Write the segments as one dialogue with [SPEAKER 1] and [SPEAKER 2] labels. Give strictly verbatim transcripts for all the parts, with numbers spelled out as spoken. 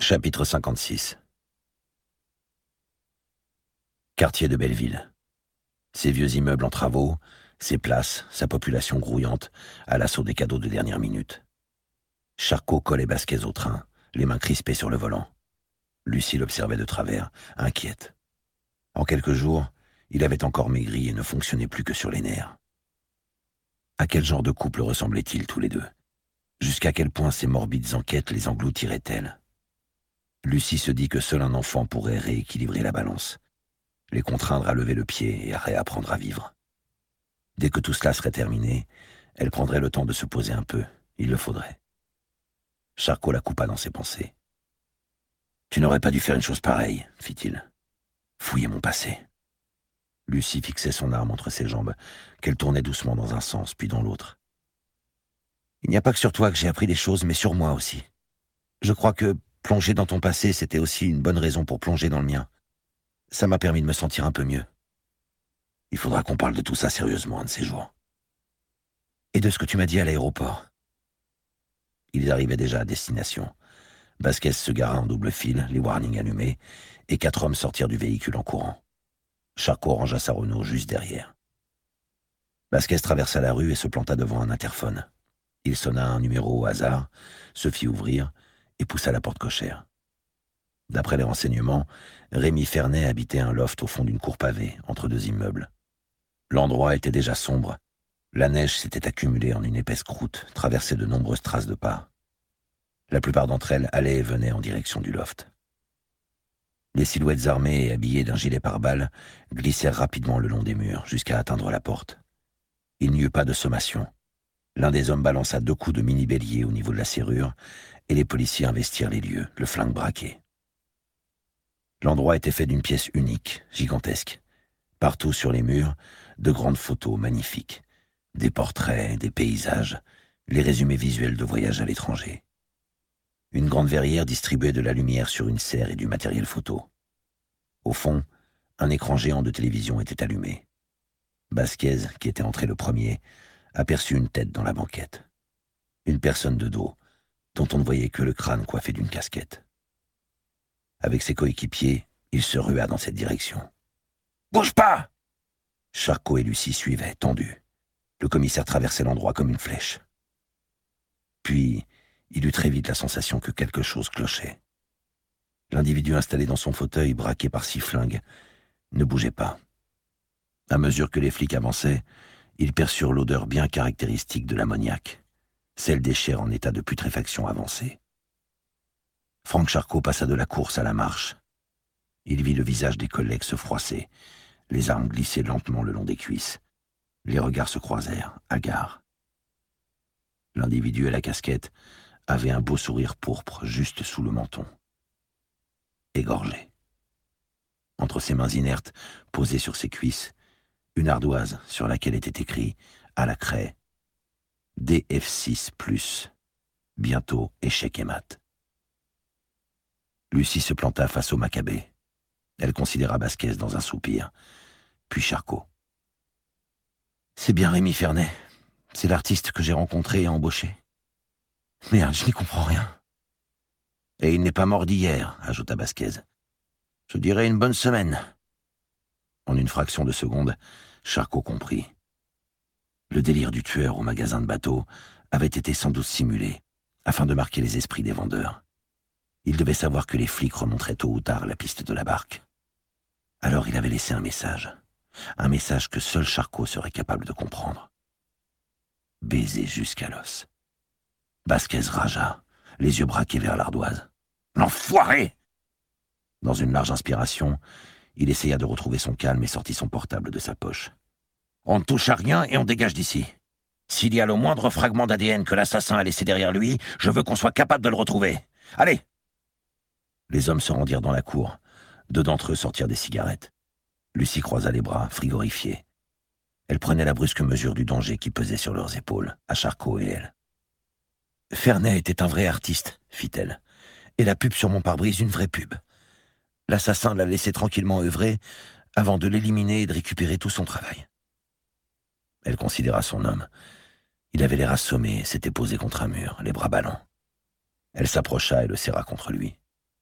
[SPEAKER 1] Chapitre cinquante-six. Quartier de Belleville. Ses vieux immeubles en travaux, ses places, sa population grouillante, à l'assaut des cadeaux de dernière minute. Charcot collait Vasquez au train, les mains crispées sur le volant. Lucie l'observait de travers, inquiète. En quelques jours, il avait encore maigri et ne fonctionnait plus que sur les nerfs. À quel genre de couple ressemblaient-ils tous les deux? Jusqu'à quel point ces morbides enquêtes les engloutiraient-elles? Lucie se dit que seul un enfant pourrait rééquilibrer la balance, les contraindre à lever le pied et à réapprendre à vivre. Dès que tout cela serait terminé, elle prendrait le temps de se poser un peu, il le faudrait. Charcot la coupa dans ses pensées. « Tu n'aurais pas dû faire une chose pareille, fit-il. Fouiller mon passé. » Lucie fixait son arme entre ses jambes, qu'elle tournait doucement dans un sens, puis dans l'autre. « Il n'y a pas que sur toi que j'ai appris des choses, mais sur moi aussi. Je crois que plonger dans ton passé, c'était aussi une bonne raison pour plonger dans le mien. Ça m'a permis de me sentir un peu mieux. Il faudra qu'on parle de tout ça sérieusement un de ces jours. Et de ce que tu m'as dit à l'aéroport. » Ils arrivaient déjà à destination. Vasquez se gara en double file, les warnings allumés, et quatre hommes sortirent du véhicule en courant. Charcot rangea sa Renault juste derrière. Vasquez traversa la rue et se planta devant un interphone. Il sonna un numéro au hasard, se fit ouvrir et poussa la porte cochère. D'après les renseignements, Rémi Fernet habitait un loft au fond d'une cour pavée, entre deux immeubles. L'endroit était déjà sombre. La neige s'était accumulée en une épaisse croûte, traversée de nombreuses traces de pas. La plupart d'entre elles allaient et venaient en direction du loft. Les silhouettes armées et habillées d'un gilet pare-balles glissèrent rapidement le long des murs, jusqu'à atteindre la porte. Il n'y eut pas de sommation. L'un des hommes balança deux coups de mini-bélier au niveau de la serrure, et les policiers investirent les lieux, le flingue braqué. L'endroit était fait d'une pièce unique, gigantesque. Partout sur les murs, de grandes photos magnifiques. Des portraits, des paysages, les résumés visuels de voyages à l'étranger. Une grande verrière distribuait de la lumière sur une serre et du matériel photo. Au fond, un écran géant de télévision était allumé. Vasquez, qui était entré le premier, aperçut une tête dans la banquette. Une personne de dos, dont on ne voyait que le crâne coiffé d'une casquette. Avec ses coéquipiers, il se rua dans cette direction. « Bouge pas !» Charcot et Lucie suivaient, tendus. Le commissaire traversait l'endroit comme une flèche. Puis, il eut très vite la sensation que quelque chose clochait. L'individu installé dans son fauteuil, braqué par six flingues, ne bougeait pas. À mesure que les flics avançaient, ils perçurent l'odeur bien caractéristique de l'ammoniac, celle des chairs en état de putréfaction avancée. Franck Charcot passa de la course à la marche. Il vit le visage des collègues se froisser, les armes glisser lentement le long des cuisses. Les regards se croisèrent, hagards. L'individu à la casquette avait un beau sourire pourpre juste sous le menton. Égorgé. Entre ses mains inertes, posées sur ses cuisses, une ardoise sur laquelle était écrit, à la craie, « D F six plus, bientôt échec et mat ». Lucie se planta face au Maccabée. Elle considéra Vasquez dans un soupir, puis Charcot. « C'est bien Rémi Fernet. C'est l'artiste que j'ai rencontré et embauché. Merde, je n'y comprends rien. »« Et il n'est pas mort d'hier, » ajouta Vasquez. « Je dirais une bonne semaine. » En une fraction de seconde, Charcot comprit. Le délire du tueur au magasin de bateaux avait été sans doute simulé, afin de marquer les esprits des vendeurs. Il devait savoir que les flics remonteraient tôt ou tard la piste de la barque. Alors il avait laissé un message. Un message que seul Charcot serait capable de comprendre. Baiser jusqu'à l'os. Vasquez ragea, les yeux braqués vers l'ardoise. « L'enfoiré !» Dans une large inspiration, il essaya de retrouver son calme et sortit son portable de sa poche. « On ne touche à rien et on dégage d'ici. S'il y a le moindre fragment d'A D N que l'assassin a laissé derrière lui, je veux qu'on soit capable de le retrouver. Allez !» Les hommes se rendirent dans la cour. Deux d'entre eux sortirent des cigarettes. Lucie croisa les bras, frigorifiée. Elle prenait la brusque mesure du danger qui pesait sur leurs épaules, à Charcot et elle. « Fernet était un vrai artiste, fit-elle. Et la pub sur mon pare-brise, une vraie pub. L'assassin l'a laissé tranquillement œuvrer avant de l'éliminer et de récupérer tout son travail. » Elle considéra son homme. Il avait l'air assommé et s'était posé contre un mur, les bras ballants. Elle s'approcha et le serra contre lui.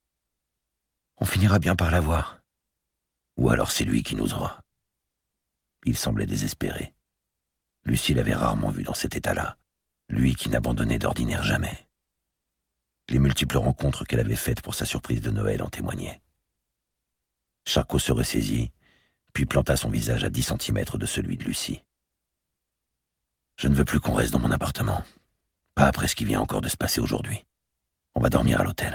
[SPEAKER 1] On finira bien par l'avoir. Ou alors c'est lui qui nous aura. Il semblait désespéré. Lucie l'avait rarement vu dans cet état-là, lui qui n'abandonnait d'ordinaire jamais. Les multiples rencontres qu'elle avait faites pour sa surprise de Noël en témoignaient. Charcot se ressaisit, puis planta son visage à dix centimètres de celui de Lucie. « Je ne veux plus qu'on reste dans mon appartement. Pas après ce qui vient encore de se passer aujourd'hui. On va dormir à l'hôtel. »